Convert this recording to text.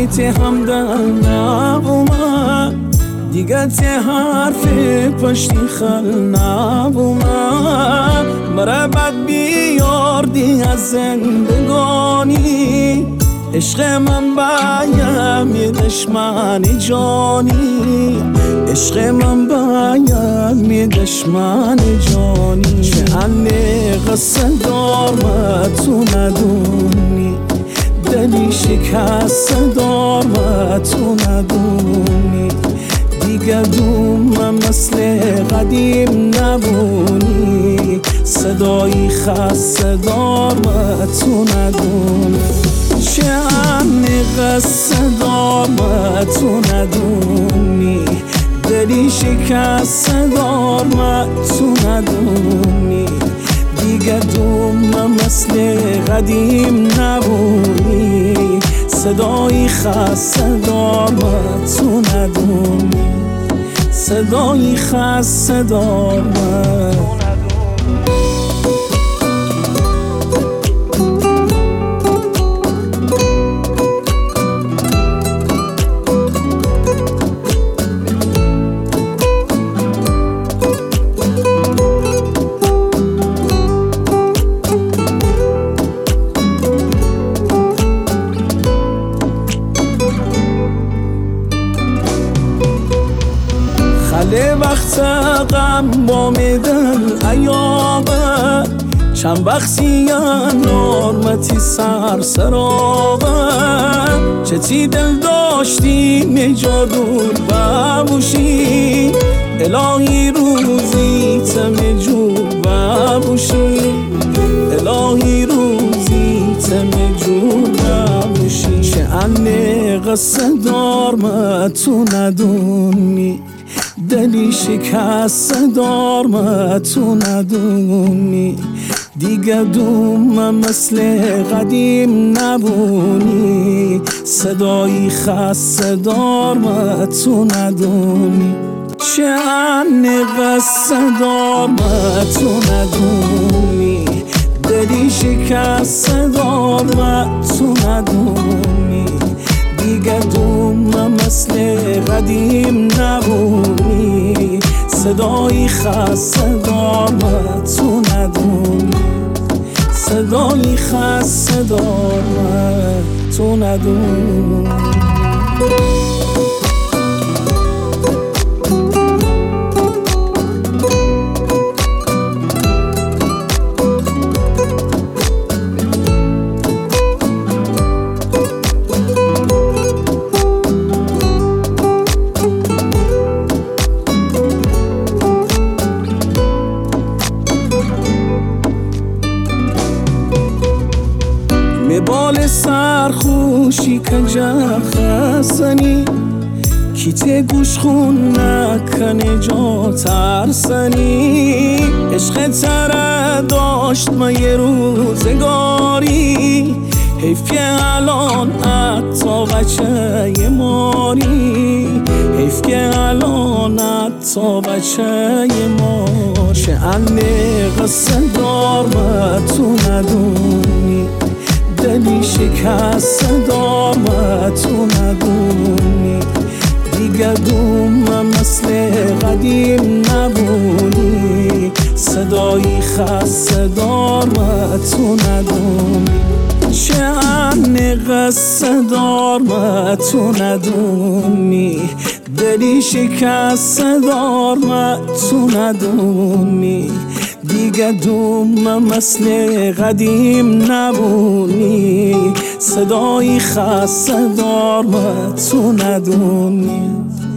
ته همدل نبومد دیگه ته حرف پشتی خل نبومد مرا بد بیاردی از زندگانی عشق من بایم یه دشمن جانی عشق من بایم یه دشمن جانی چه انه قصه دارم تو ندونی دلی شکست دارم تو ندونی دیگه دومم مثل قدیم نبونی صدایی خسته دارم تو ندونی چه انه قصه دارم تو ندونی دلی شکست دارم تو ندونی دیگه دومم مثل قدیم نبونی صدایی خسته دارم تو ندونی صدایی خسته دارم خله وقت غم با میدن ایابه چند وقتی یا نارمتی سر سراغه چتی دل داشتی میجادور ببوشی الهی روزی تمجور ببوشی الهی روزی تمجور ببوشی چه انه قصه دارم تو ندونی دلی شکست دارم تو ندونی دیگه دومم مثل قدیم نبونی صدایی خسته دارم تو ندونی چه انه قصه دارم تو ندونی دلی شکست دارم تو ندونی دیگه دومم مثل قدیم نبونی صدایی خسته دارم تو ندونی صدایی خسته دارم تو ندونی بال سرخوشی کنجا خستنی کیت گوش خون نکنه جا ترسنی عشق تره داشت ما یه روزگاری حیف که الان حتی بچه یه ماری حیف که الان حتی بچه یه ماری چه انه قصه دارم تو ندونی دلی شکست دارم تو ندونی دیگه دومم مثل قدیم نبونی صدایی خسته دارم تو ندونی چه انه قصه دارم تو ندونی دلی شکست دارم تو ندونی دیگه دومم مثل قدیم نبونی صدایی خسته دارم تو ندونی